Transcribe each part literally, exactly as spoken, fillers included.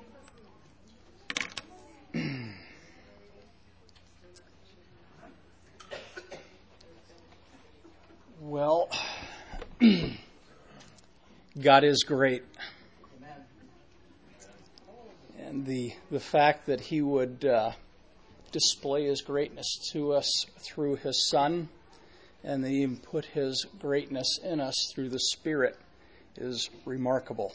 Well, God is great. And the the fact that he would uh, display his greatness to us through his Son, and that he even put his greatness in us through the Spirit, is remarkable.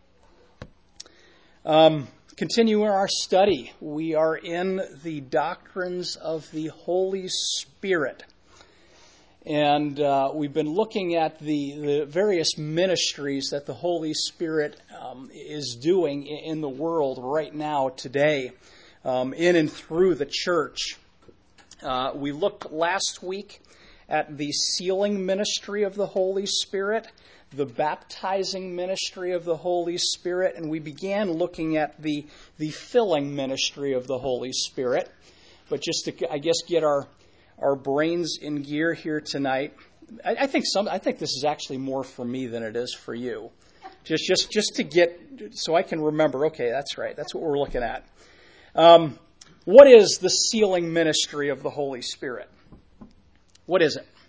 Um, continuing our study, we are in the doctrines of the Holy Spirit. And uh, we've been looking at the, the various ministries that the Holy Spirit um, is doing in the world right now, today, um, in and through the church. Uh, we looked last week at the sealing ministry of the Holy Spirit, the baptizing ministry of the Holy Spirit, and we began looking at the, the filling ministry of the Holy Spirit. But just to, I guess, get our our brains in gear here tonight. I, I think some. I think this is actually more for me than it is for you. Just, just, just to get so I can remember. Okay, that's right. That's what we're looking at. Um, what is the sealing ministry of the Holy Spirit? What is it?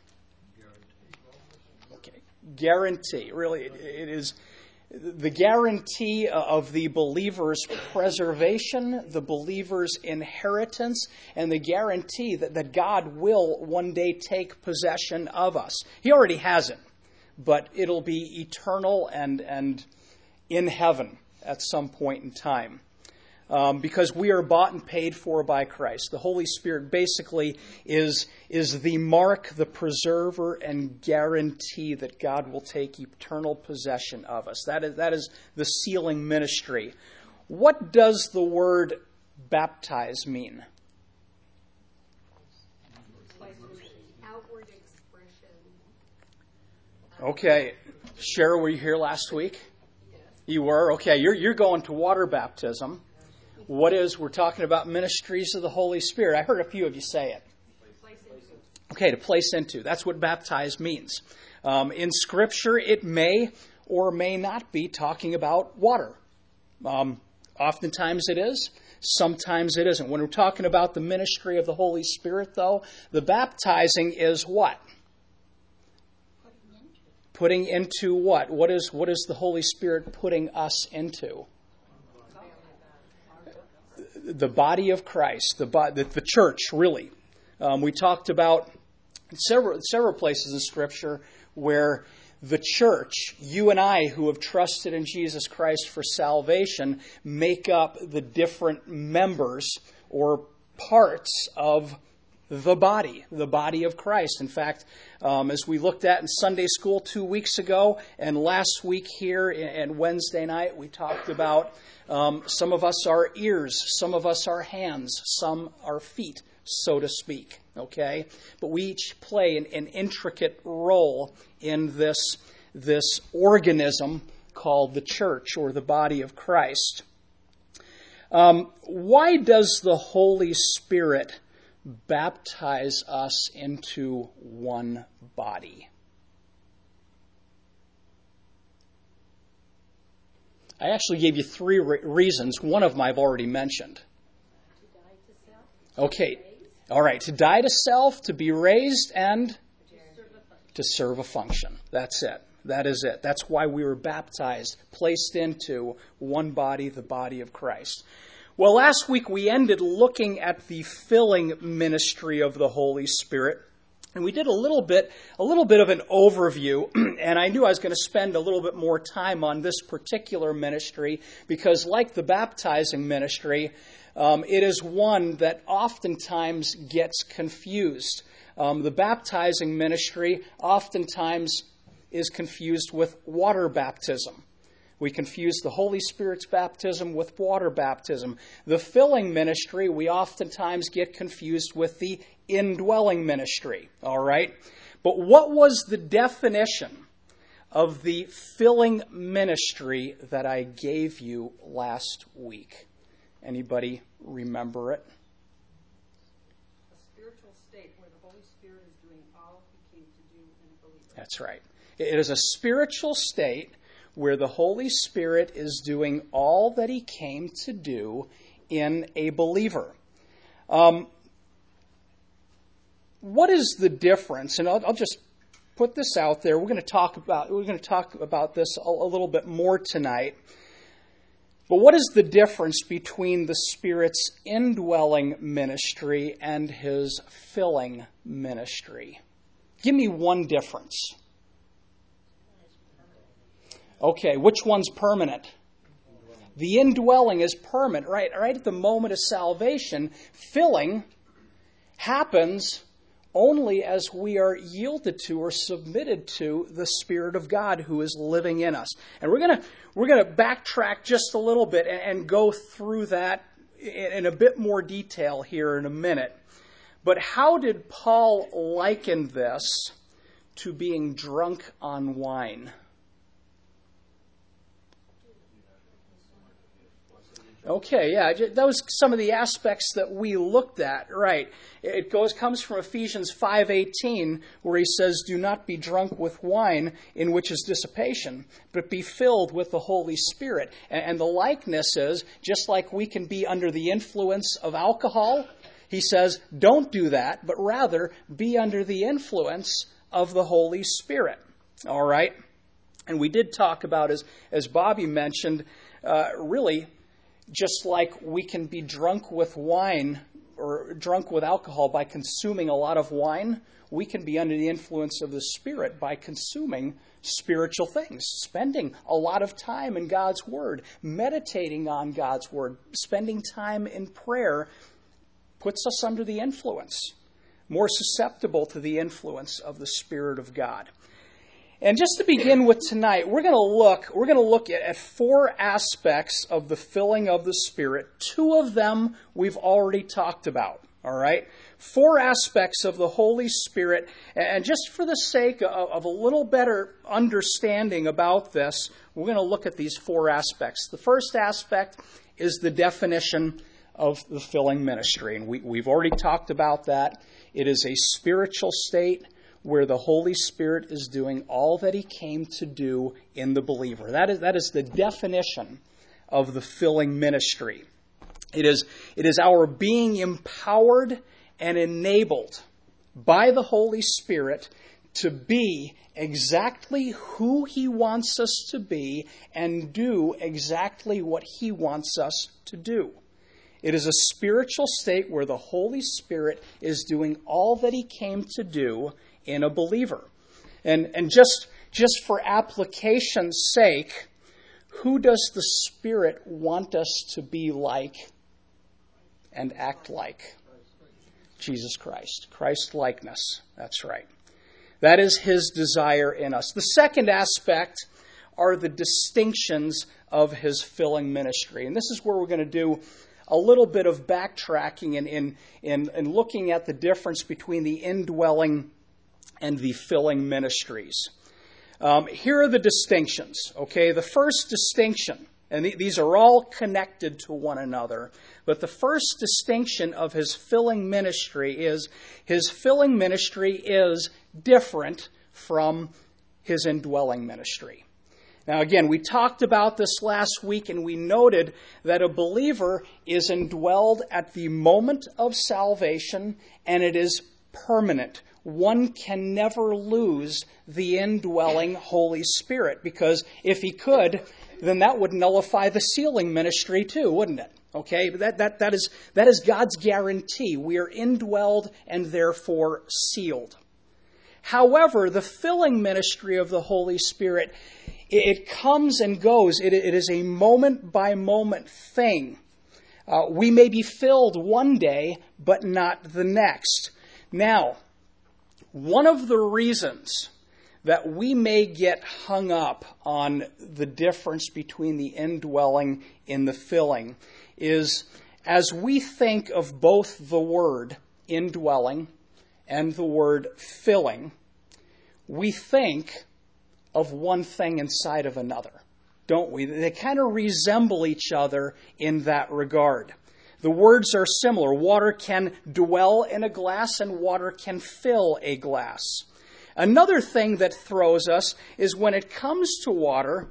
Okay, guarantee. Really, it, it is the guarantee of the believer's preservation, the believer's inheritance, and the guarantee that, that God will one day take possession of us. He already has it, but it'll be eternal and, and in heaven at some point in time. Um, because we are bought and paid for by Christ. The Holy Spirit basically is, is the mark, the preserver, and guarantee that God will take eternal possession of us. That is, that is the sealing ministry. What does the word baptize mean? Outward expression. Okay. Cheryl, were you here last week? Yes. You were? Okay. You're, you're going to water baptism. What is, we're talking about ministries of the Holy Spirit. I heard a few of you say it. Okay, to place into. That's what baptize means. Um, in Scripture, it may or may not be talking about water. Um, oftentimes it is. Sometimes it isn't. When we're talking about the ministry of the Holy Spirit, though, the baptizing is what? Putting into what? What is, what is the Holy Spirit putting us into? The body of Christ, the, the, the church, really. Um, we talked about several several places in Scripture where the church, you and I who have trusted in Jesus Christ for salvation, make up the different members or parts of the body, the body of Christ. In fact, um, as we looked at in Sunday school two weeks ago, and last week here and Wednesday night, we talked about um, some of us are ears, some of us are hands, some are feet, so to speak. Okay, but we each play an, an intricate role in this this organism called the church or the body of Christ. Um, why does the Holy Spirit baptize us into one body? I actually gave you three re- reasons. One of them I've already mentioned. Okay. All right. To die to self, to be raised, and to serve a function. That's it. That is it. That's why we were baptized, placed into one body, the body of Christ. Well, last week we ended looking at the filling ministry of the Holy Spirit. And we did a little bit, a little bit of an overview, and I knew I was going to spend a little bit more time on this particular ministry because, like the baptizing ministry, um, it is one that oftentimes gets confused. Um, the baptizing ministry oftentimes is confused with water baptism. We confuse the Holy Spirit's baptism with water baptism. The filling ministry, we oftentimes get confused with the indwelling ministry. All right? But what was the definition of the filling ministry that I gave you last week? Anybody remember it? A spiritual state where the Holy Spirit is doing all he came to do in a believer. That's right. It is a spiritual state where the Holy Spirit is doing all that he came to do in a believer. Um, what is the difference? And I'll, I'll just put this out there. We're going to talk about we're going to talk about this a, a little bit more tonight. But what is the difference between the Spirit's indwelling ministry and his filling ministry? Give me one difference. Okay, which one's permanent? The indwelling is permanent, right? Right at the moment of salvation. Filling happens only as we are yielded to or submitted to the Spirit of God who is living in us. And we're gonna we're gonna backtrack just a little bit and, and go through that in, in a bit more detail here in a minute. But how did Paul liken this to being drunk on wine? Okay, yeah, that was some of the aspects that we looked at, right. It goes comes from Ephesians five eighteen, where he says, "Do not be drunk with wine, in which is dissipation, but be filled with the Holy Spirit." And the likeness is, just like we can be under the influence of alcohol, he says, don't do that, but rather be under the influence of the Holy Spirit. All right? And we did talk about, as, as Bobby mentioned, uh, really, just like we can be drunk with wine or drunk with alcohol by consuming a lot of wine, we can be under the influence of the Spirit by consuming spiritual things, spending a lot of time in God's Word, meditating on God's Word, spending time in prayer puts us under the influence, more susceptible to the influence of the Spirit of God. And just to begin with tonight, we're going to look, we're going to look at, at four aspects of the filling of the Spirit. Two of them we've already talked about, all right? Four aspects of the Holy Spirit. And just for the sake of, of a little better understanding about this, we're going to look at these four aspects. The first aspect is the definition of the filling ministry. And we, we've already talked about that. It is a spiritual state where the Holy Spirit is doing all that he came to do in the believer. That is, that is the definition of the filling ministry. It is, it is our being empowered and enabled by the Holy Spirit to be exactly who he wants us to be and do exactly what he wants us to do. It is a spiritual state where the Holy Spirit is doing all that he came to do in a believer. And and just, just for application's sake, who does the Spirit want us to be like and act like? Jesus Christ. Christ-likeness. That's right. That is his desire in us. The second aspect are the distinctions of his filling ministry. And this is where we're going to do a little bit of backtracking in, in, in, in looking at the difference between the indwelling and the filling ministries. Um, here are the distinctions, okay? The first distinction, and th- these are all connected to one another, but the first distinction of his filling ministry is his filling ministry is different from his indwelling ministry. Now again, we talked about this last week and we noted that a believer is indwelled at the moment of salvation and it is permanent. One can never lose the indwelling Holy Spirit, because if he could, then that would nullify the sealing ministry too, wouldn't it? Okay, but that, that, that is, that is God's guarantee. We are indwelled and therefore sealed. However, the filling ministry of the Holy Spirit, it, it comes and goes. It, it is a moment-by-moment thing. Uh, we may be filled one day, but not the next. Now, one of the reasons that we may get hung up on the difference between the indwelling and the filling is, as we think of both the word indwelling and the word filling, we think of one thing inside of another, don't we? They kind of resemble each other in that regard. The words are similar. Water can dwell in a glass and water can fill a glass. Another thing that throws us is when it comes to water,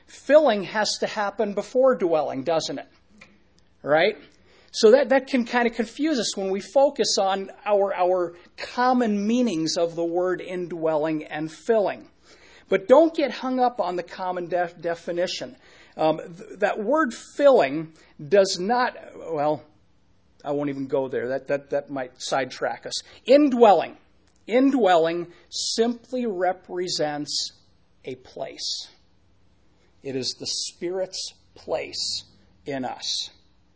Filling has to happen before dwelling, doesn't it? Right? So that, that can kind of confuse us when we focus on our, our common meanings of the word indwelling and filling. But don't get hung up on the common def- definition. Um, th- that word filling does not, well, I won't even go there. That, that, that might sidetrack us. Indwelling. Indwelling simply represents a place. It is the Spirit's place in us.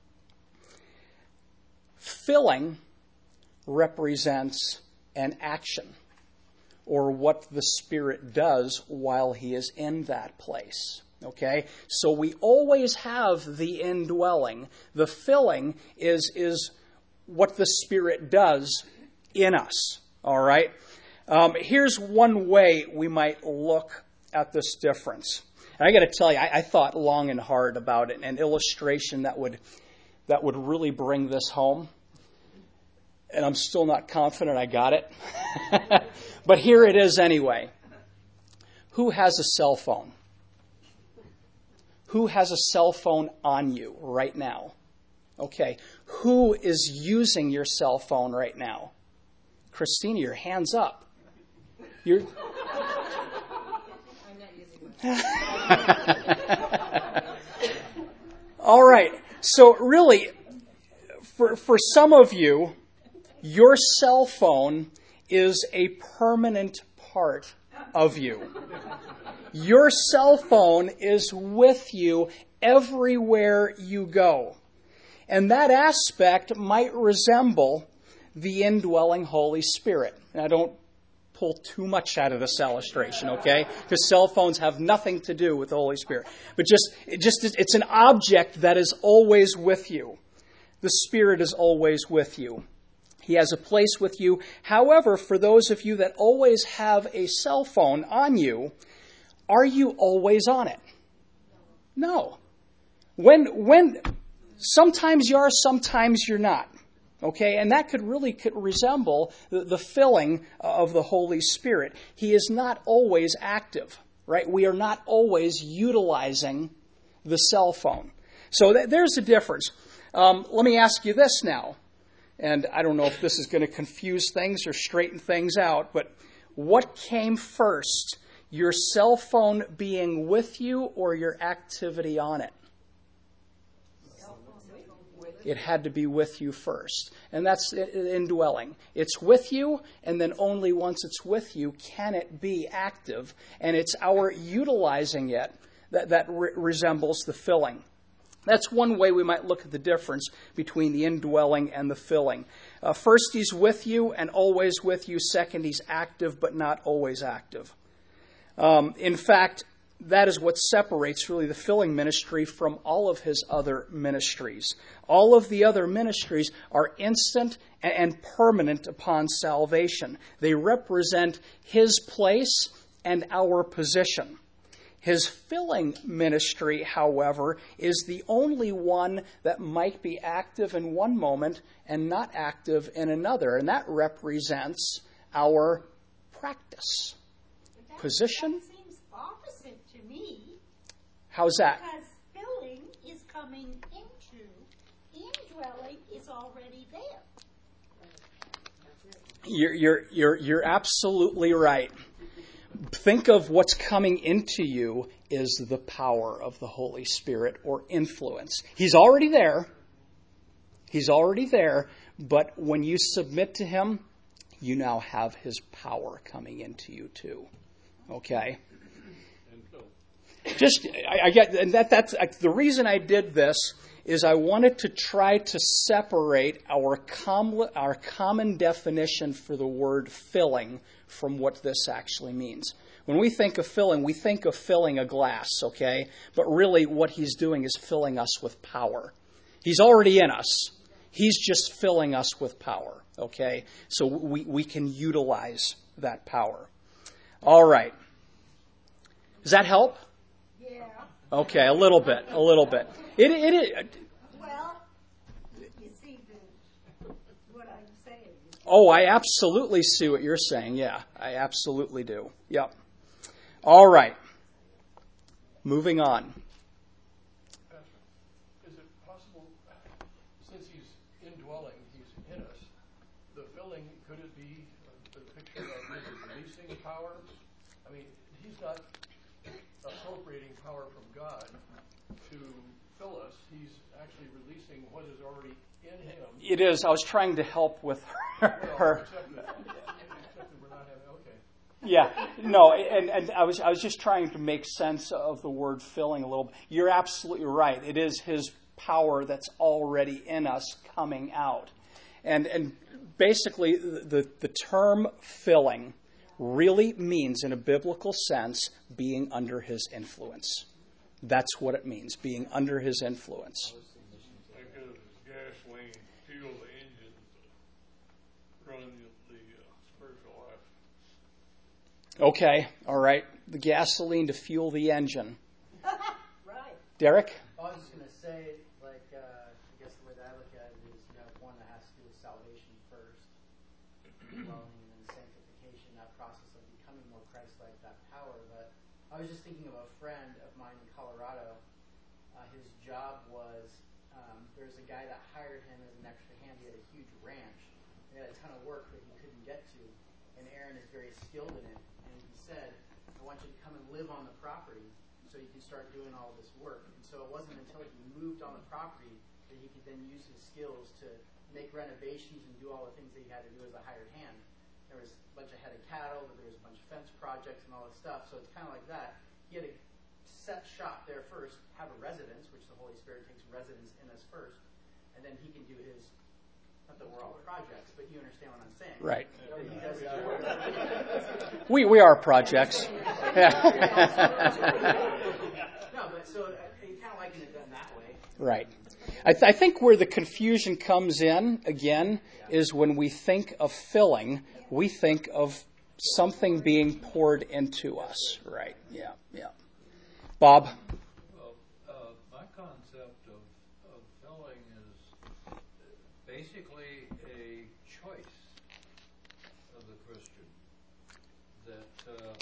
Filling represents an action, or what the Spirit does while He is in that place. Okay? So we always have the indwelling. The filling is, is what the Spirit does in us. All right? Um, here's one way we might look at this difference. And I got to tell you, I, I thought long and hard about it. An illustration that would that would really bring this home. And I'm still not confident I got it. But here it is anyway. Who has a cell phone? Who has a cell phone on you right now? Okay. Who is using your cell phone right now? Christina, your hand's up. You're... I'm not using it. All right. So really, for for some of you, your cell phone is a permanent part of you. Your cell phone is with you everywhere you go. And that aspect might resemble the indwelling Holy Spirit. And I don't pull too much out of this illustration, okay? Because cell phones have nothing to do with the Holy Spirit. But just, it just it's an object that is always with you. The Spirit is always with you. He has a place with you. However, for those of you that always have a cell phone on you, are you always on it? No. When, when, sometimes you are, sometimes you're not. Okay, and that could really could resemble the, the filling of the Holy Spirit. He is not always active, right? We are not always utilizing the cell phone. So th- there's a difference. Um, let me ask you this now, and I don't know if this is going to confuse things or straighten things out, but what came first, your cell phone being with you or your activity on it? It had to be with you first. And that's indwelling. It's with you, and then only once it's with you can it be active. And it's our utilizing it that, that re- resembles the filling. That's one way we might look at the difference between the indwelling and the filling. Uh, first, he's with you and always with you. Second, he's active but not always active. Um, in fact, that is what separates really the filling ministry from all of his other ministries. All of the other ministries are instant and permanent upon salvation. They represent his place and our position. His filling ministry, however, is the only one that might be active in one moment and not active in another. And that represents our practice. That, Position. That seems opposite to me. How's that? Because filling is coming into, indwelling is already there. You're, you're, you're, you're absolutely right. Think of what's coming into you is the power of the Holy Spirit or influence. He's already there. He's already there. But when you submit to him, you now have his power coming into you too. Okay? Just, I, I get, and that, that's, I, the reason I did this is I wanted to try to separate our, com, our common definition for the word filling from what this actually means. When we think of filling, we think of filling a glass, okay? But really what he's doing is filling us with power. He's already in us. He's just filling us with power, okay? So we, we can utilize that power. All right. Does that help? Yeah. Okay, a little bit, a little bit. It, it, it, Well, you see the, what I'm saying. oh, I absolutely see what you're saying. Yeah, I absolutely do. Yep. All right. Moving on. Pastor, is it possible, since he's indwelling, he's in us, the filling, could it be a, a picture of his releasing power? I mean, he's not appropriating power from God to fill us. He's actually releasing what is already in him. It is. I was trying to help with her. Well, except that, except that we're not having, okay. Yeah, no, and, and I was I was just trying to make sense of the word filling a little bit. You're absolutely right. It is his power that's already in us coming out. And and basically the, the term filling really means, in a biblical sense, being under his influence. That's what it means, being under his influence. Like a gasoline, fuel the engine, run the, the uh, spiritual life. Okay, all right. The gasoline to fuel the engine. Right. Derek? I was just going to say, like, uh, I guess the way that I look at it is you have one that has to do with salvation first, dwelling, and then sanctification, that process of becoming more Christ-like, that power. But I was just thinking of a friend of mine in Colorado. Uh, his job was, um, there was a guy that hired him as an extra hand. He had a huge ranch. He had a ton of work that he couldn't get to, and Aaron is very skilled in it. And he said, I want you to come and live on the property so you can start doing all this work. And so it wasn't until he moved on the property that he could then use his skills to make renovations and do all the things that he had to do as a hired hand. There was a bunch of head of cattle, but there was a bunch of fence projects and all this stuff. So it's kind of like that. He had to set shop there first, have a residence, which the Holy Spirit takes residence in us first, and then he can do his, not that we're all projects, but you understand what I'm saying. Right. That he does his work. We we are projects. Yeah. No, but so uh, you kind of liken it done that way. Right. I, th- I think where the confusion comes in, again, is when we think of filling, we think of something being poured into us. Right. Yeah. Yeah. Bob? Well, uh, my concept of, of filling is basically a choice of the Christian. That uh,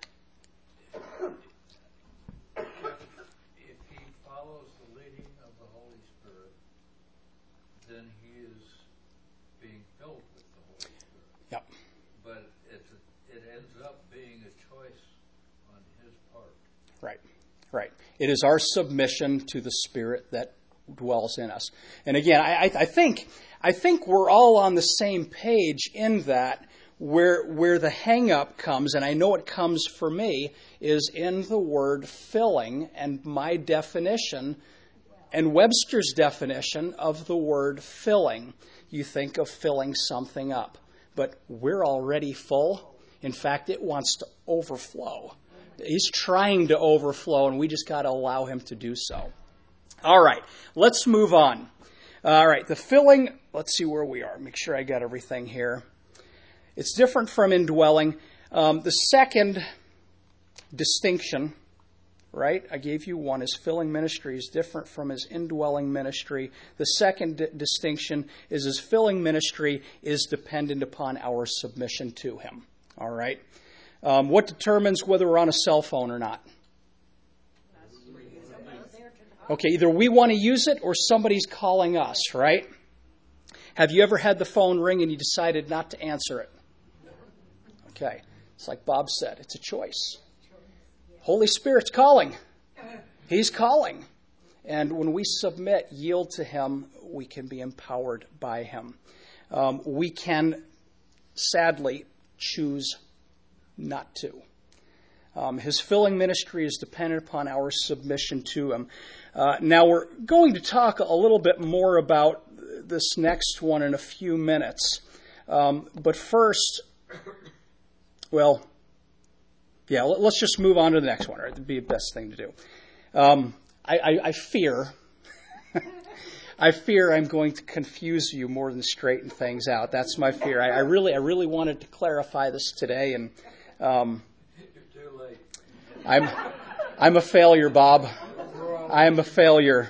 if, if he follows the leading of the Holy Spirit, then he is being filled with the Holy Spirit. Yep. But it's a, it ends up being a choice on his part. Right. Right. It is our submission to the Spirit that dwells in us. And again, I, I think I think we're all on the same page in that where where the hang-up comes, and I know it comes for me, is in the word filling and my definition and Webster's definition of the word filling. You think of filling something up, but we're already full. In fact, it wants to overflow. He's trying to overflow, and we just got to allow him to do so. All right, let's move on. All right, the filling, let's see where we are. Make sure I got everything here. It's different from indwelling. Um, the second distinction, right, I gave you one, is filling ministry is different from his indwelling ministry. The second d- distinction is his filling ministry is dependent upon our submission to him. All right. Um, what determines whether we're on a cell phone or not? Okay, either we want to use it or somebody's calling us, right? Have you ever had the phone ring and you decided not to answer it? Okay, it's like Bob said, it's a choice. Holy Spirit's calling. He's calling. And when we submit, yield to him, we can be empowered by him. Um, we can, sadly, choose not to. Um, his filling ministry is dependent upon our submission to him. Uh, now we're going to talk a little bit more about this next one in a few minutes. Um, but first, well, yeah, let's just move on to the next one. Right? That'd be the best thing to do. Um, I, I, I fear, I fear I'm going to confuse you more than straighten things out. That's my fear. I, I really, I really wanted to clarify this today, and um, You're too late. I'm, I'm a failure, Bob. I am a failure.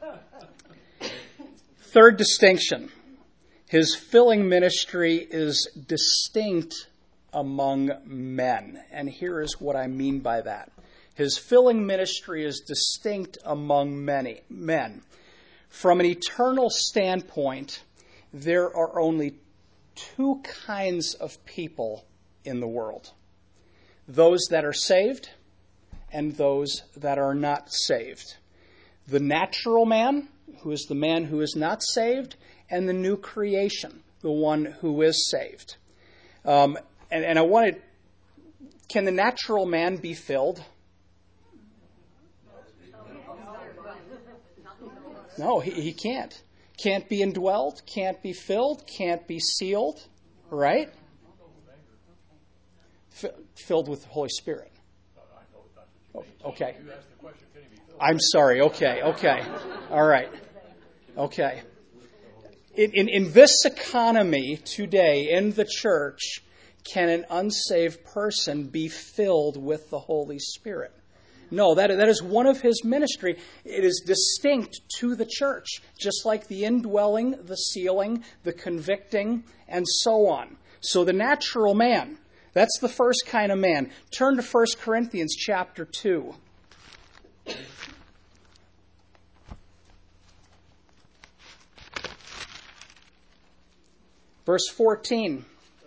Third distinction. His filling ministry is distinct among men. And here is what I mean by that. His filling ministry is distinct among many men. From an eternal standpoint, there are only two kinds of people in the world. Those that are saved and those that are not saved. The natural man, who is the man who is not saved, and the new creation, the one who is saved. Um, and, and I wanted, can the natural man be filled? No, he, he can't. Can't be indwelled, can't be filled, can't be sealed, right? F- filled with the Holy Spirit. Oh, okay. I'm sorry. Okay, okay. All right. Okay. In, in, in this economy today, in the church, can an unsaved person be filled with the Holy Spirit? No, that, that is one of his ministry. It is distinct to the church, just like the indwelling, the sealing, the convicting, and so on. So the natural man, that's the first kind of man. Turn to First Corinthians chapter two. Verse fourteen.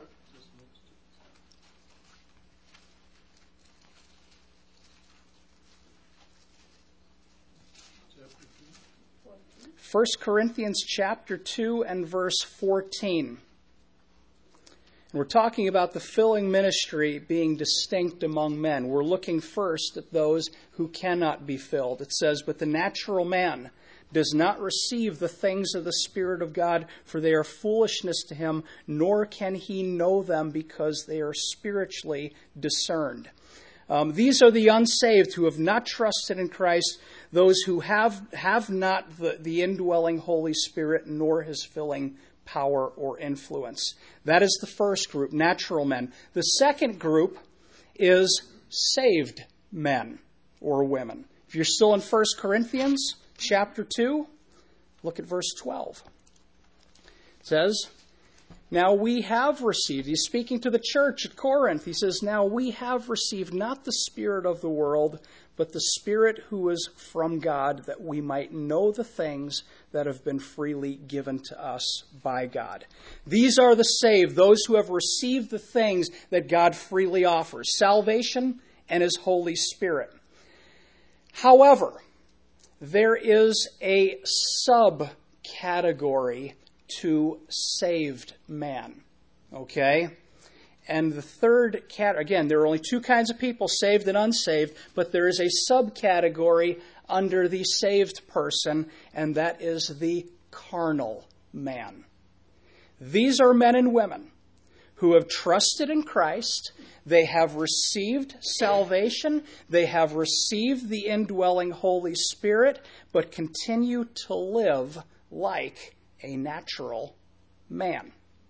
First Corinthians chapter two and verse fourteen. And we're talking about the filling ministry being distinct among men. We're looking first at those who cannot be filled. It says, "But the natural man does not receive the things of the Spirit of God, for they are foolishness to him, nor can he know them because they are spiritually discerned." Um, these are the unsaved who have not trusted in Christ, those who have have not the, the indwelling Holy Spirit nor his filling power or influence. That is the first group, natural men. The second group is saved men or women. If you're still in First Corinthians chapter two, look at verse twelve. It says, "Now we have received," he's speaking to the church at Corinth, he says, "Now we have received not the spirit of the world, but the Spirit who is from God, that we might know the things that have been freely given to us by God." These are the saved, those who have received the things that God freely offers, salvation and his Holy Spirit. However, there is a subcategory to saved man. Okay? And the third cat, again, there are only two kinds of people, saved and unsaved, but there is a subcategory under the saved person, and that is the carnal man. These are men and women who have trusted in Christ. They have received salvation. They have received the indwelling Holy Spirit, but continue to live like a natural man.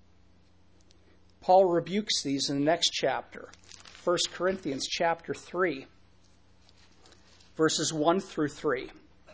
Paul rebukes these in the next chapter, First Corinthians chapter three, verses one through three.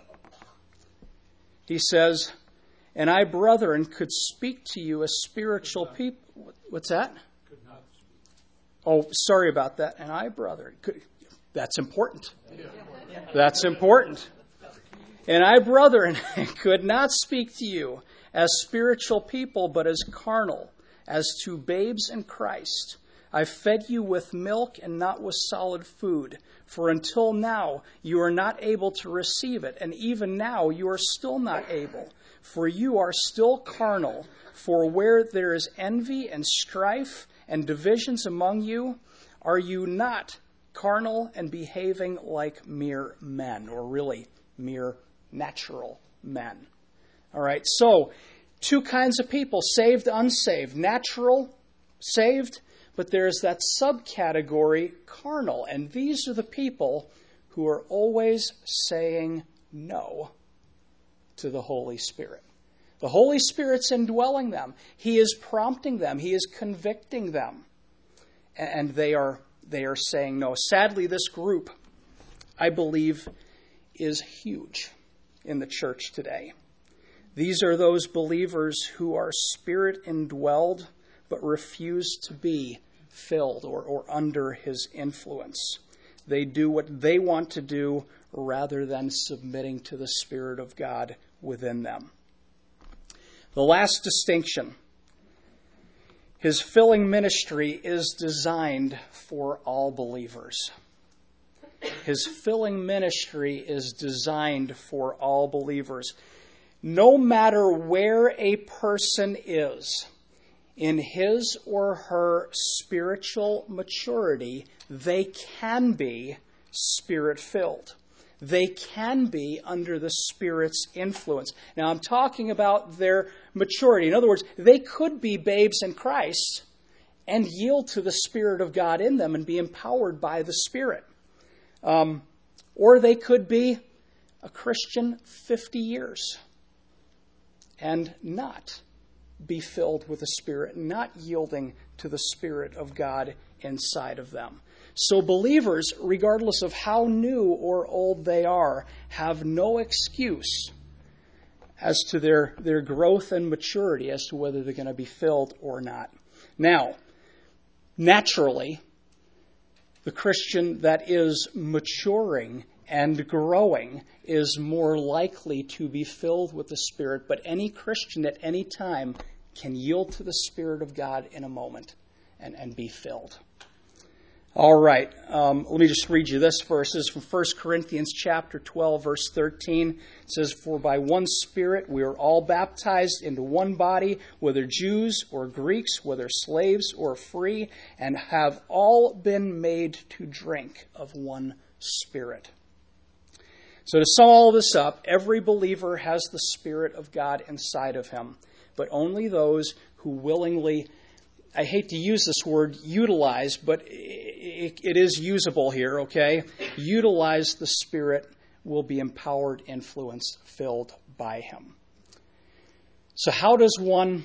He says, "And I, brethren, could speak to you as spiritual people." What's that? Could not speak. Oh, sorry about that. And I, brethren, could, that's important. That's important. "And I, brethren, could not speak to you as spiritual people, but as carnal, as to babes in Christ. I fed you with milk and not with solid food. For until now you are not able to receive it, and even now you are still not able. For you are still carnal. For where there is envy and strife and divisions among you, are you not carnal and behaving like mere men?" Or really, mere natural men. All right, so two kinds of people, saved, unsaved. Natural, saved, but there's that subcategory, carnal. And these are the people who are always saying no to the Holy Spirit. The Holy Spirit's indwelling them. He is prompting them. He is convicting them. And they are, they are saying no. Sadly, this group, I believe, is huge in the church today. These are those believers who are Spirit indwelled but refuse to be filled or, or under his influence. They do what they want to do rather than submitting to the Spirit of God within them. The last distinction. His filling ministry is designed for all believers. His filling ministry is designed for all believers. No matter where a person is in his or her spiritual maturity, they can be Spirit-filled. They can be under the Spirit's influence. Now, I'm talking about their maturity. In other words, they could be babes in Christ and yield to the Spirit of God in them and be empowered by the Spirit. Um, or they could be a Christian fifty years and not be filled with the Spirit, not yielding to the Spirit of God inside of them. So believers, regardless of how new or old they are, have no excuse as to their, their growth and maturity as to whether they're going to be filled or not. Now, naturally, the Christian that is maturing and growing is more likely to be filled with the Spirit, but any Christian at any time can yield to the Spirit of God in a moment and, and be filled. All right, um, let me just read you this verse. This is from First Corinthians chapter twelve, verse thirteen. It says, "For by one Spirit we are all baptized into one body, whether Jews or Greeks, whether slaves or free, and have all been made to drink of one Spirit." So to sum all this up, every believer has the Spirit of God inside of him, but only those who willingly, I hate to use this word utilize, but it, it is usable here, okay? Utilize the Spirit will be empowered, influenced, filled by him. So how does one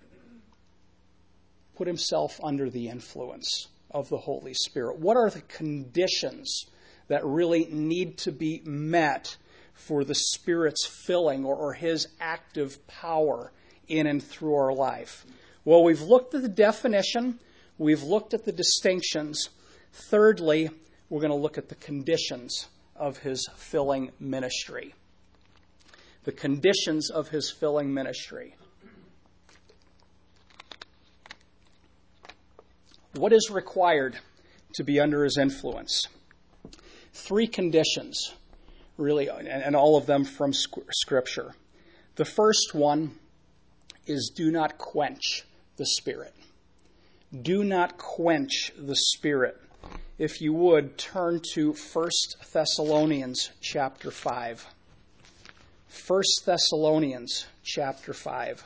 put himself under the influence of the Holy Spirit? What are the conditions that really need to be met for the Spirit's filling or, or his active power in and through our life? Well, we've looked at the definition. We've looked at the distinctions. Thirdly, we're going to look at the conditions of his filling ministry. The conditions of his filling ministry. What is required to be under his influence? Three conditions, really, and all of them from Scripture. The first one is do not quench the Spirit. Do not quench the Spirit. If you would, turn to First Thessalonians chapter five. First Thessalonians chapter five.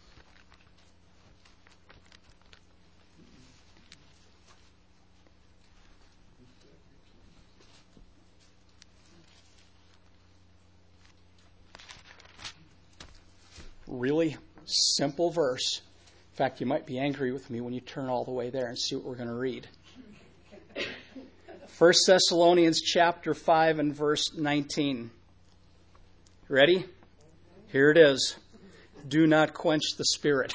Really simple verse. In fact, you might be angry with me when you turn all the way there and see what we're going to read. First Thessalonians chapter five and verse nineteen. Ready? Here it is. Do not quench the Spirit.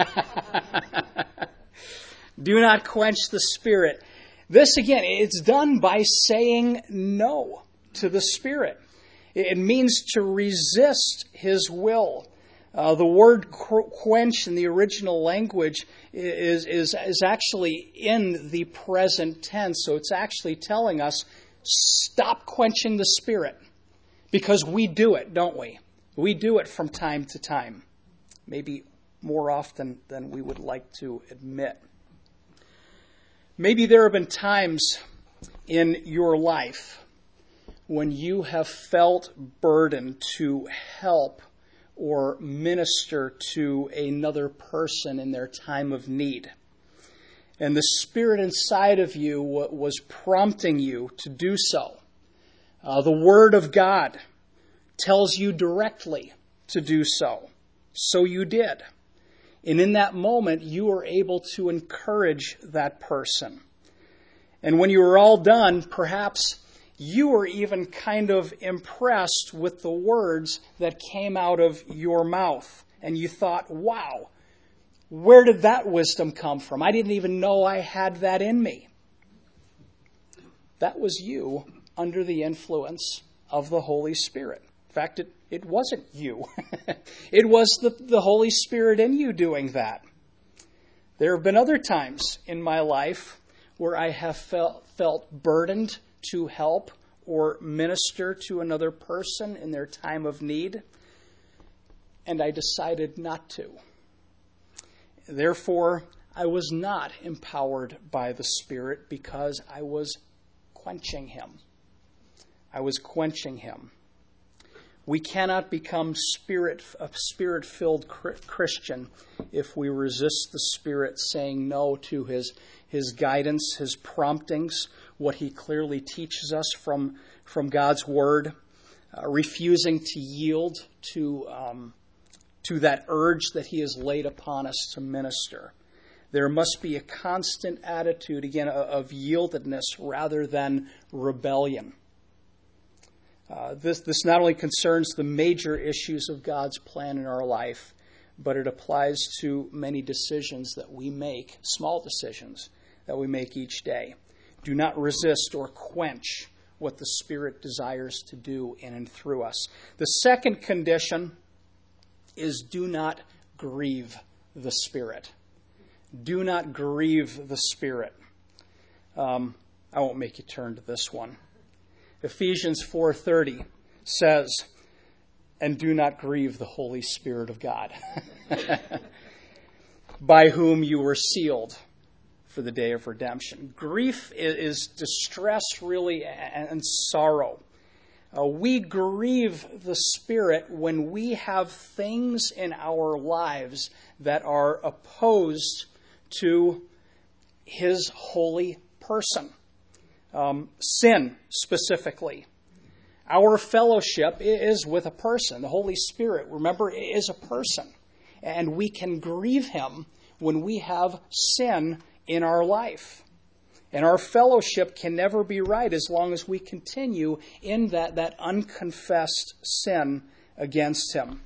Do not quench the Spirit. This, again, it's done by saying no to the Spirit. It means to resist his will. Uh, the word quench in the original language is, is, is actually in the present tense. So it's actually telling us, stop quenching the Spirit. Because we do it, don't we? We do it from time to time. Maybe more often than we would like to admit. Maybe there have been times in your life when you have felt burdened to help or minister to another person in their time of need. And the Spirit inside of you was prompting you to do so. Uh, the Word of God tells you directly to do so. So you did. And in that moment, you were able to encourage that person. And when you were all done, perhaps you were even kind of impressed with the words that came out of your mouth. And you thought, wow, where did that wisdom come from? I didn't even know I had that in me. that was you under the influence of the Holy Spirit. In fact, it, it wasn't you. It was the, the Holy Spirit in you doing that. There have been other times in my life where I have felt, felt burdened to help or minister to another person in their time of need, and I decided not to. Therefore, I was not empowered by the Spirit because I was quenching him. I was quenching him. We cannot become spirit a spirit-filled Christian if we resist the Spirit saying no to his, his guidance, his promptings, what he clearly teaches us from, from God's Word, uh, refusing to yield to, um, to that urge that he has laid upon us to minister. There must be a constant attitude, again, of yieldedness rather than rebellion. Uh, this, this not only concerns the major issues of God's plan in our life, but it applies to many decisions that we make, small decisions that we make each day. Do not resist or quench what the Spirit desires to do in and through us. The second condition is do not grieve the Spirit. Do not grieve the Spirit. Um, I won't make you turn to this one. Ephesians four thirty says, and do not grieve the Holy Spirit of God, by whom you were sealed for the day of redemption. Grief is distress, really, and sorrow. Uh, we grieve the Spirit when we have things in our lives that are opposed to his holy person. Um, sin, specifically. Our fellowship is with a person. The Holy Spirit, remember, is a person. And we can grieve him when we have sin in our life. And our fellowship can never be right as long as we continue in that, that unconfessed sin against him.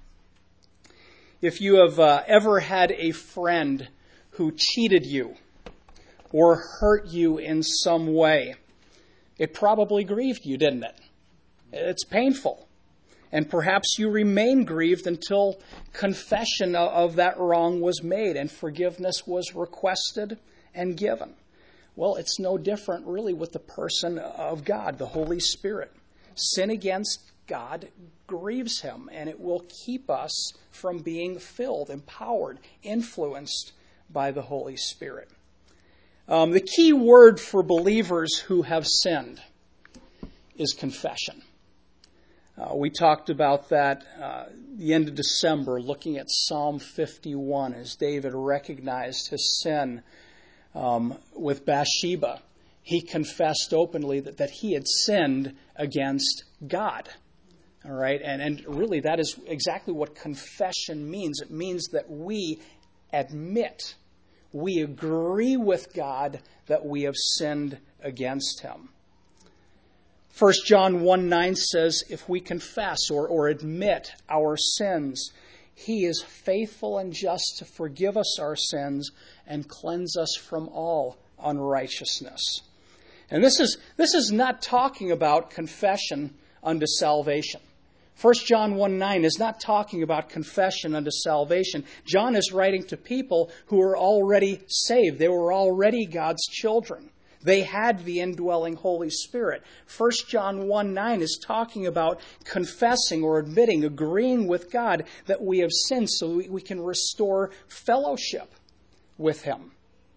If you have uh, ever had a friend who cheated you or hurt you in some way, it probably grieved you, didn't it? It's painful. And perhaps you remain grieved until confession of that wrong was made and forgiveness was requested and given. Well, it's no different really with the person of God, the Holy Spirit. Sin against God grieves him, and it will keep us from being filled, empowered, influenced by the Holy Spirit. Um, the key word for believers who have sinned is confession. Uh, we talked about that uh, the end of December, looking at Psalm fifty-one, as David recognized his sin um, with Bathsheba. He confessed openly that, that he had sinned against God. All right, and, and really that is exactly what confession means. It means that we admit, we agree with God that we have sinned against him. First John one nine says, if we confess or, or admit our sins, he is faithful and just to forgive us our sins and cleanse us from all unrighteousness. And this is, this is not talking about confession unto salvation. First John one nine is not talking about confession unto salvation. John is writing to people who are already saved. They were already God's children. They had the indwelling Holy Spirit. First John one nine is talking about confessing or admitting, agreeing with God that we have sinned so we, we can restore fellowship with him.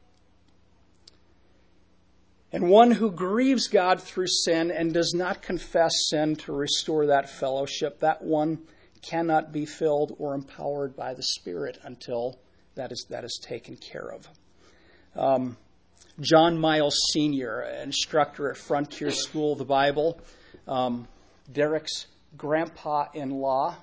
And one who grieves God through sin and does not confess sin to restore that fellowship, that one cannot be filled or empowered by the Spirit until that is, that is taken care of. Um, John Miles Senior, an instructor at Frontier School of the Bible, um, Derek's grandpa-in-law,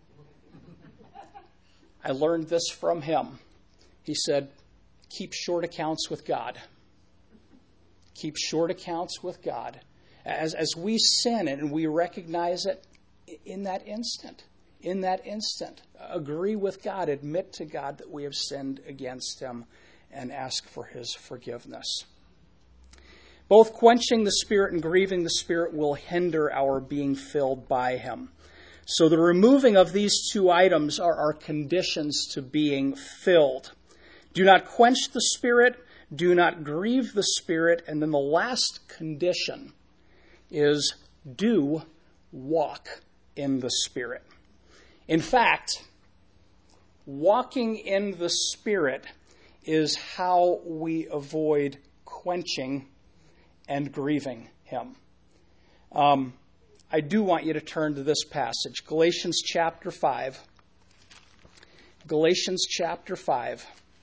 I learned this from him. He said, keep short accounts with God. Keep short accounts with God. As, as we sin and we recognize it in that instant, in that instant, agree with God, admit to God that we have sinned against him, and ask for his forgiveness. Both quenching the Spirit and grieving the Spirit will hinder our being filled by Him. So the removing of these two items are our conditions to being filled. Do not quench the Spirit, do not grieve the Spirit, and then the last condition is do walk in the Spirit. In fact, walking in the Spirit is how we avoid quenching and grieving Him. Um, I do want you to turn to this passage, Galatians chapter five. Galatians chapter five.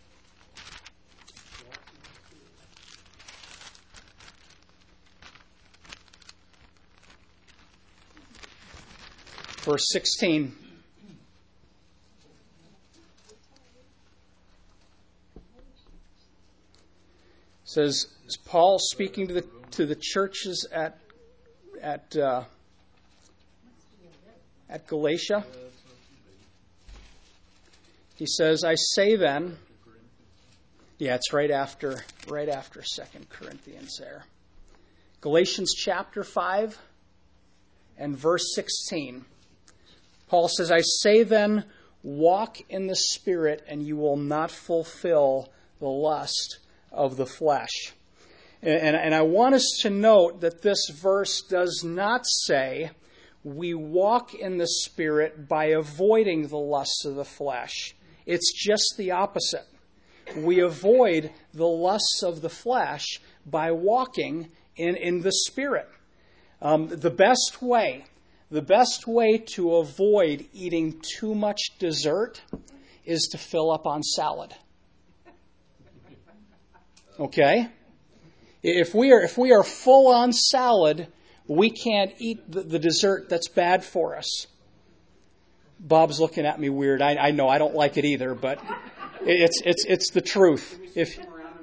Verse sixteen. Says, is Paul speaking to the to the churches at at uh, at Galatia? He says, I say then, yeah, it's right after right after Second Corinthians there. Galatians chapter five and verse sixteen. Paul says, I say then, walk in the Spirit, and you will not fulfill the lust of the flesh. And, and I want us to note that this verse does not say we walk in the Spirit by avoiding the lusts of the flesh. It's just the opposite. We avoid the lusts of the flesh by walking in, in the Spirit. Um, the best way, the best way to avoid eating too much dessert is to fill up on salad. Okay? If we are if we are full on salad, we can't eat the, the dessert that's bad for us. Bob's looking at me weird. I, I know I don't like it either, but it's it's it's the truth. If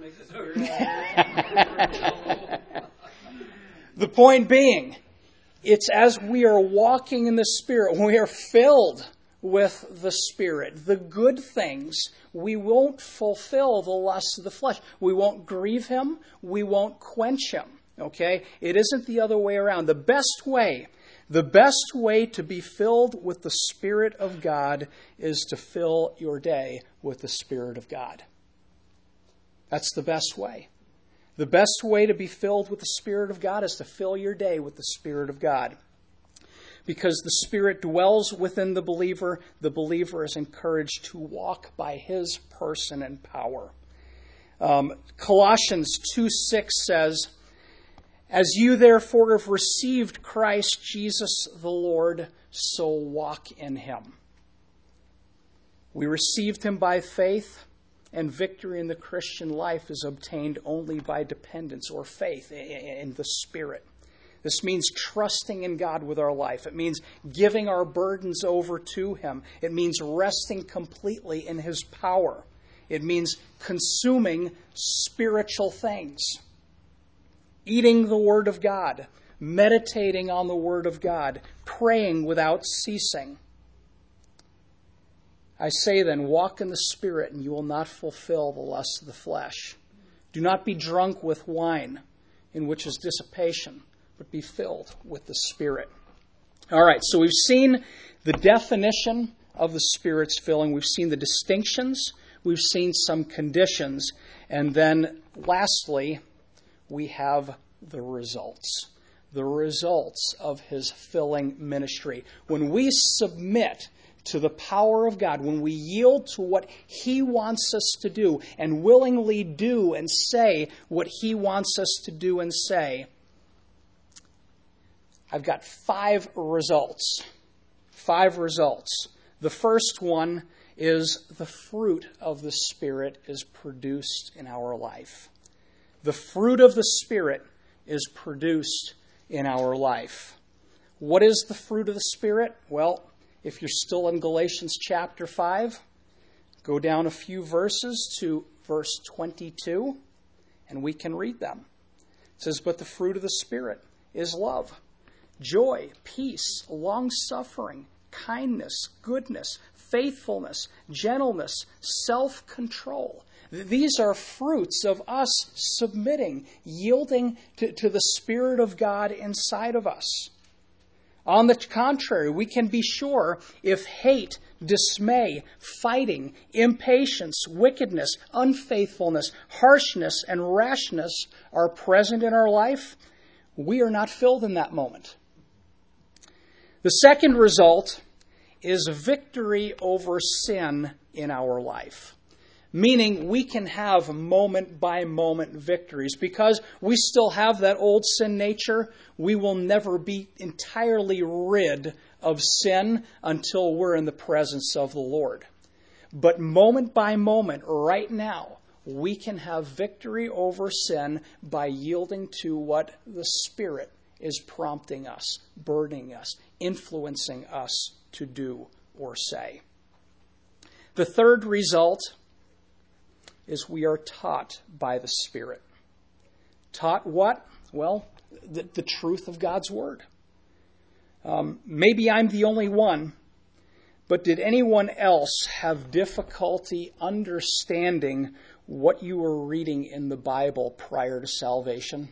the point being, it's as we are walking in the Spirit, when we are filled with the Spirit, the good things, we won't fulfill the lusts of the flesh. We won't grieve Him. We won't quench Him. Okay? It isn't the other way around. The best way, the best way to be filled with the Spirit of God is to fill your day with the Spirit of God. That's the best way. The best way to be filled with the Spirit of God is to fill your day with the Spirit of God. Because the Spirit dwells within the believer, the believer is encouraged to walk by His person and power. Um, Colossians two six says, as you therefore have received Christ Jesus the Lord, so walk in Him. We received Him by faith, and victory in the Christian life is obtained only by dependence or faith in the Spirit. This means trusting in God with our life. It means giving our burdens over to Him. It means resting completely in His power. It means consuming spiritual things. Eating the Word of God. Meditating on the Word of God. Praying without ceasing. I say then, walk in the Spirit, and you will not fulfill the lusts of the flesh. Do not be drunk with wine, in which is dissipation, but be filled with the Spirit. All right, so we've seen the definition of the Spirit's filling. We've seen the distinctions. We've seen some conditions. And then lastly, we have the results. The results of His filling ministry. When we submit to the power of God, when we yield to what He wants us to do and willingly do and say what He wants us to do and say, I've got five results. Five results. The first one is the fruit of the Spirit is produced in our life. The fruit of the Spirit is produced in our life. What is the fruit of the Spirit? Well, if you're still in Galatians chapter five, go down a few verses to verse twenty-two, and we can read them. It says, but the fruit of the Spirit is love, joy, peace, long-suffering, kindness, goodness, faithfulness, gentleness, self-control. These are fruits of us submitting, yielding to, to the Spirit of God inside of us. On the contrary, we can be sure if hate, dismay, fighting, impatience, wickedness, unfaithfulness, harshness, and rashness are present in our life, we are not filled in that moment. The second result is victory over sin in our life. Meaning we can have moment-by-moment victories. Because we still have that old sin nature, we will never be entirely rid of sin until we're in the presence of the Lord. But moment by moment, right now, we can have victory over sin by yielding to what the Spirit is prompting us, burdening us, influencing us to do or say. The third result is we are taught by the Spirit. Taught what? Well, the, the truth of God's Word. Um, maybe I'm the only one, but did anyone else have difficulty understanding what you were reading in the Bible prior to salvation?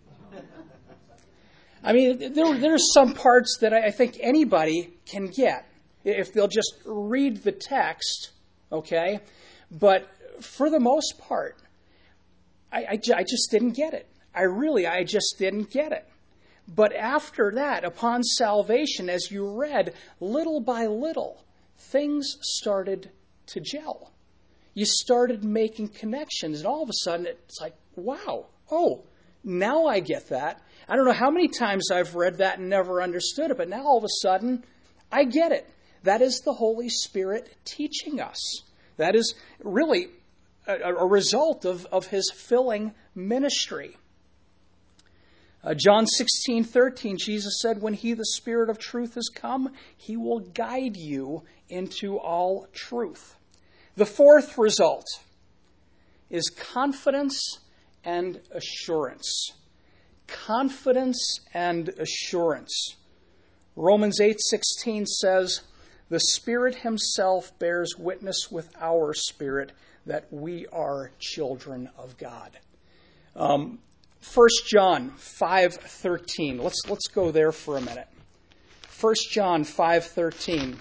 I mean, there, there's some parts that I think anybody can get if they'll just read the text, okay? But for the most part, I, I, I just didn't get it. I really, I just didn't get it. But after that, upon salvation, as you read, little by little, things started to gel. You started making connections, and all of a sudden, it's like, wow, oh, now I get that. I don't know how many times I've read that and never understood it, but now all of a sudden, I get it. That is the Holy Spirit teaching us. That is really a, a result of, of His filling ministry. Uh, John sixteen thirteen, Jesus said, when He, the Spirit of truth, has come, He will guide you into all truth. The fourth result is confidence and assurance. Confidence and assurance. Romans eight sixteen says, the Spirit Himself bears witness with our spirit that we are children of God. Um, First John five thirteen. Let's let's go there for a minute. First John five thirteen.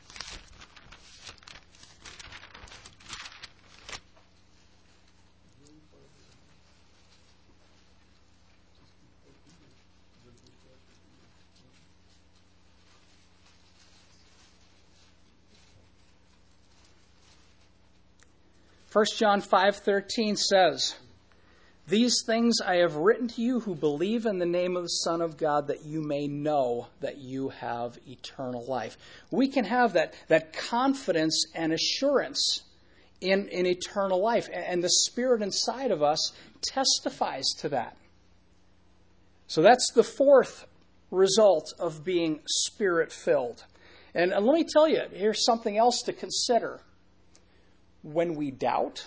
First John five thirteen says, these things I have written to you who believe in the name of the Son of God, that you may know that you have eternal life. We can have that, that confidence and assurance in, in eternal life. And the Spirit inside of us testifies to that. So that's the fourth result of being Spirit-filled. And let me tell you, here's something else to consider. When we doubt,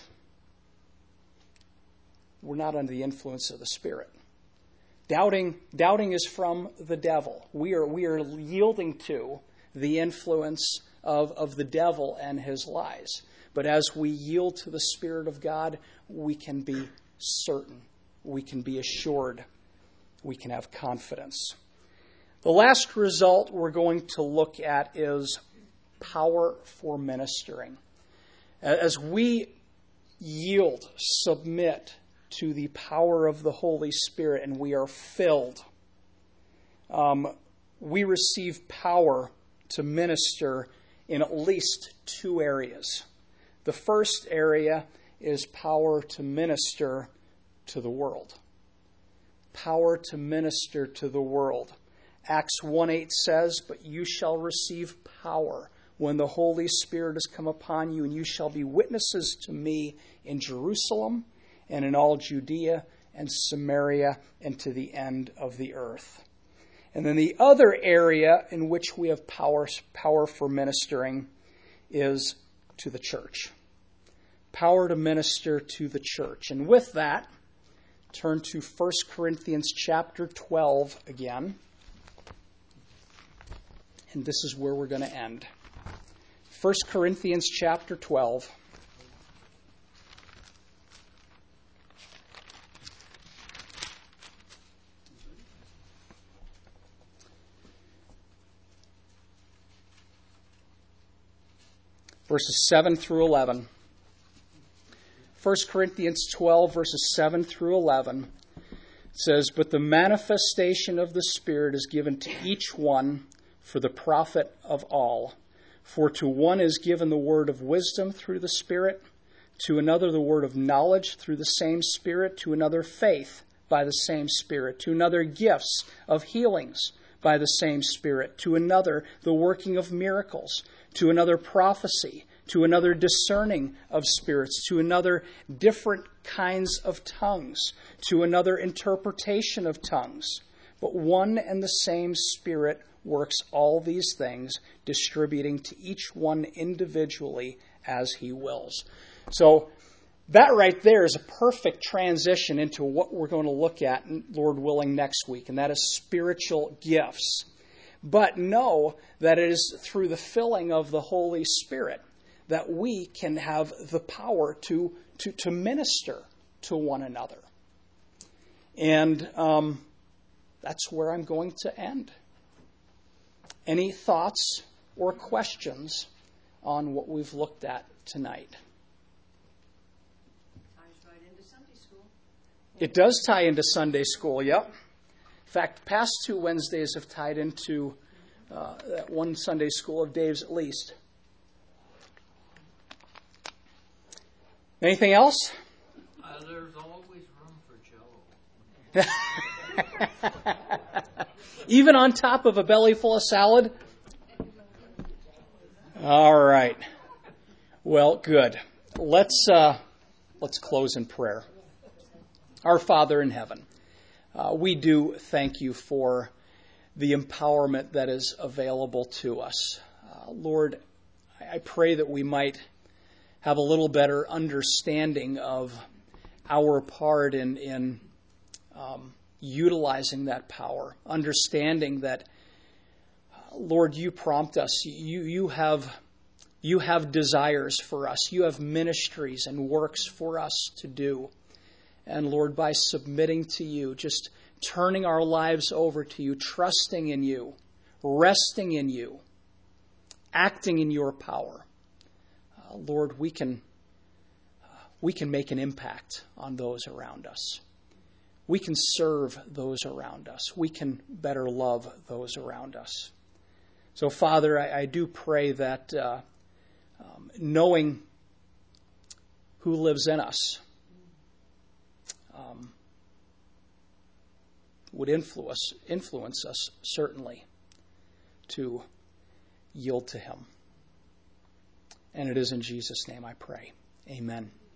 we're not under the influence of the Spirit. Doubting, doubting is from the devil. We are, we are yielding to the influence of, of the devil and his lies. But as we yield to the Spirit of God, we can be certain. We can be assured. We can have confidence. The last result we're going to look at is power for ministering. As we yield, submit to the power of the Holy Spirit, and we are filled, um, we receive power to minister in at least two areas. The first area is power to minister to the world. Power to minister to the world. Acts one eight says, but you shall receive power when the Holy Spirit has come upon you, and you shall be witnesses to me in Jerusalem and in all Judea and Samaria and to the end of the earth. And then the other area in which we have power, power for ministering is to the church. Power to minister to the church. And with that, turn to First Corinthians chapter twelve again. And this is where we're going to end. First Corinthians chapter twelve. Verses seven through eleven. First Corinthians twelve, verses seven through eleven. It says, "But the manifestation of the Spirit is given to each one for the profit of all. For to one is given the word of wisdom through the Spirit, to another the word of knowledge through the same Spirit, to another faith by the same Spirit, to another gifts of healings by the same Spirit, to another the working of miracles, to another prophecy, to another discerning of spirits, to another different kinds of tongues, to another interpretation of tongues. But one and the same Spirit works all these things, distributing to each one individually as he wills." So that right there is a perfect transition into what we're going to look at, Lord willing, next week, and that is spiritual gifts. But know that it is through the filling of the Holy Spirit that we can have the power to, to, to minister to one another. And um, that's where I'm going to end. Any thoughts or questions on what we've looked at tonight? Ties right into Sunday school. It does tie into Sunday school, yep. In fact, past two Wednesdays have tied into uh, that one Sunday school of Dave's at least. Anything else? Uh, there's always room for Jello. Even on top of a belly full of salad? All right. Well, good. Let's uh, let's close in prayer. Our Father in heaven, uh, we do thank you for the empowerment that is available to us. Uh, Lord, I pray that we might have a little better understanding of our part in, in um, utilizing that power, understanding that, uh, Lord, you prompt us. You, you have, you have desires for us. You have ministries and works for us to do. And Lord, by submitting to you, just turning our lives over to you, trusting in you, resting in you, acting in your power, uh, Lord, we can uh, we can make an impact on those around us. We can serve those around us. We can better love those around us. So, Father, I, I do pray that uh, um, knowing who lives in us um, would influence influence us certainly to yield to him. And it is in Jesus' name I pray. Amen.